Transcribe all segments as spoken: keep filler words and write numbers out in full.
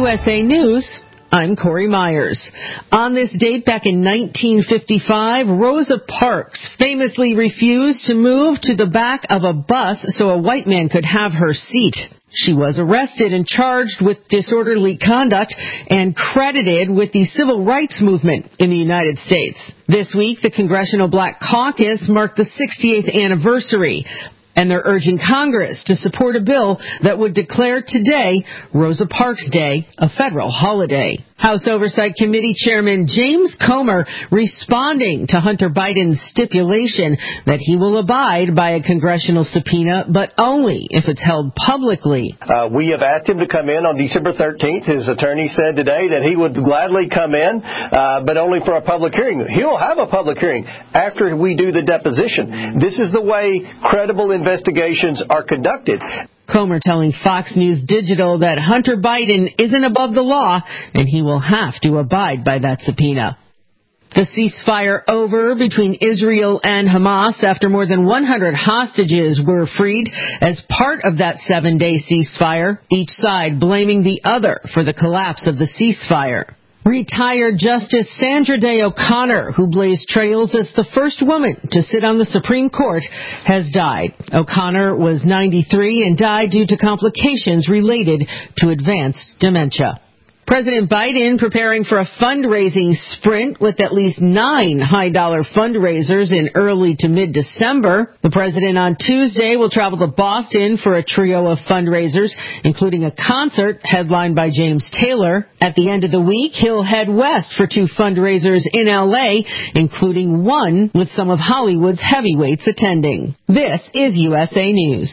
S A News, I'm Corey Myers. On this date back in nineteen fifty-five, Rosa Parks famously refused to move to the back of a bus so a white man could have her seat. She was arrested and charged with disorderly conduct and credited with the civil rights movement in the United States. This week, the Congressional Black Caucus marked the sixty-eighth anniversary, and they're urging Congress to support a bill that would declare today, Rosa Parks Day, a federal holiday. House Oversight Committee Chairman James Comer responding to Hunter Biden's stipulation that he will abide by a congressional subpoena, but only if it's held publicly. Uh, we have asked him to come in on December thirteenth. His attorney said today that he would gladly come in, uh, but only for a public hearing. He'll have a public hearing after we do the deposition. This is the way credible investigations are conducted. Comer telling Fox News Digital that Hunter Biden isn't above the law and he will have to abide by that subpoena. The ceasefire over between Israel and Hamas after more than one hundred hostages were freed as part of that seven-day ceasefire, each side blaming the other for the collapse of the ceasefire. Retired Justice Sandra Day O'Connor, who blazed trails as the first woman to sit on the Supreme Court, has died. O'Connor was ninety-three and died due to complications related to advanced dementia. President Biden preparing for a fundraising sprint with at least nine high-dollar fundraisers in early to mid-December. The president on Tuesday will travel to Boston for a trio of fundraisers, including a concert headlined by James Taylor. At the end of the week, he'll head west for two fundraisers in L A, including one with some of Hollywood's heavyweights attending. This is U S A News.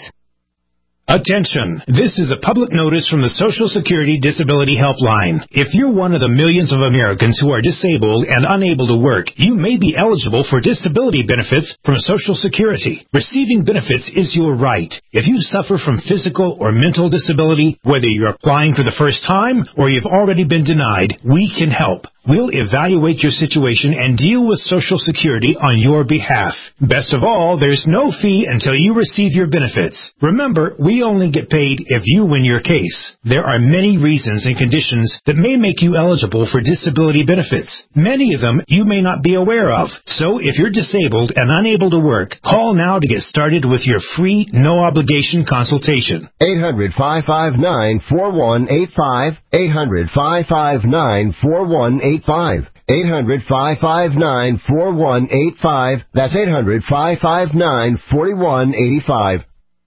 Attention! This is a public notice from the Social Security Disability Helpline. If you're one of the millions of Americans who are disabled and unable to work, you may be eligible for disability benefits from Social Security. Receiving benefits is your right. If you suffer from physical or mental disability, whether you're applying for the first time or you've already been denied, we can help. We'll evaluate your situation and deal with Social Security on your behalf. Best of all, there's no fee until you receive your benefits. Remember, we only get paid if you win your case. There are many reasons and conditions that may make you eligible for disability benefits. Many of them you may not be aware of. So if you're disabled and unable to work, call now to get started with your free, no-obligation consultation. eight hundred, five five nine, four one eight five. eight hundred, five five nine, four one eight five. eight hundred, five five nine, four one eight five. That's eight hundred, five five nine, four one eight five.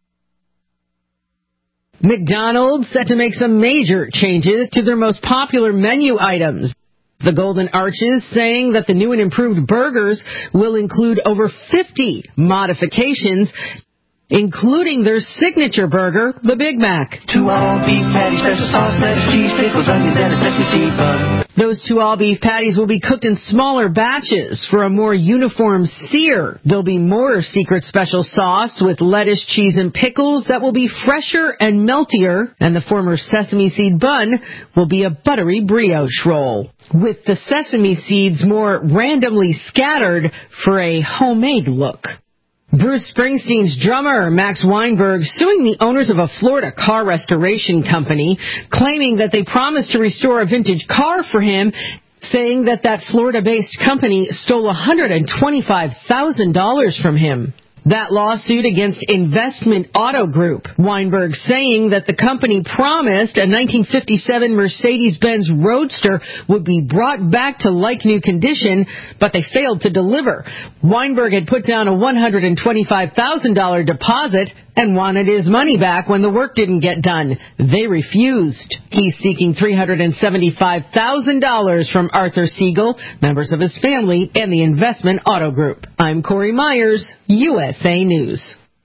McDonald's set to make some major changes to their most popular menu items. The Golden Arches saying that the new and improved burgers will include over fifty modifications, including their signature burger, the Big Mac. Two all-beef patties, special sauce, lettuce, cheese, pickles, onions, and a sesame seed bun. Those two all-beef patties will be cooked in smaller batches for a more uniform sear. There'll be more secret special sauce with lettuce, cheese, and pickles that will be fresher and meltier, and the former sesame seed bun will be a buttery brioche roll, with the sesame seeds more randomly scattered for a homemade look. Bruce Springsteen's drummer, Max Weinberg, suing the owners of a Florida car restoration company, claiming that they promised to restore a vintage car for him, saying that that Florida-based company stole one hundred twenty-five thousand dollars from him. That lawsuit against Investment Auto Group. Weinberg saying that the company promised a nineteen fifty-seven Mercedes-Benz Roadster would be brought back to like-new condition, but they failed to deliver. Weinberg had put down a one hundred twenty-five thousand dollars deposit and wanted his money back when the work didn't get done. They refused. He's seeking three hundred seventy-five thousand dollars from Arthur Siegel, members of his family, and the Investment Auto Group. I'm Corey Myers, U S A News.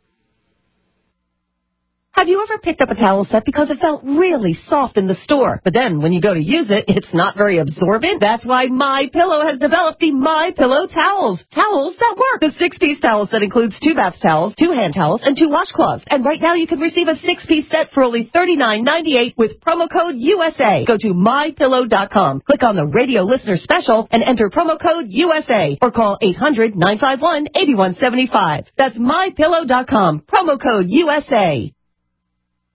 Have you ever picked up a towel set because it felt really soft in the store, but then when you go to use it, it's not very absorbent? That's why MyPillow has developed the MyPillow towels. Towels that work. The six-piece towel set includes two bath towels, two hand towels, and two washcloths. And right now you can receive a six-piece set for only thirty-nine ninety-eight with promo code U S A. Go to my pillow dot com, click on the radio listener special, and enter promo code U S A, or call eight hundred, nine five one, eight one seven five. That's my pillow dot com, promo code U S A.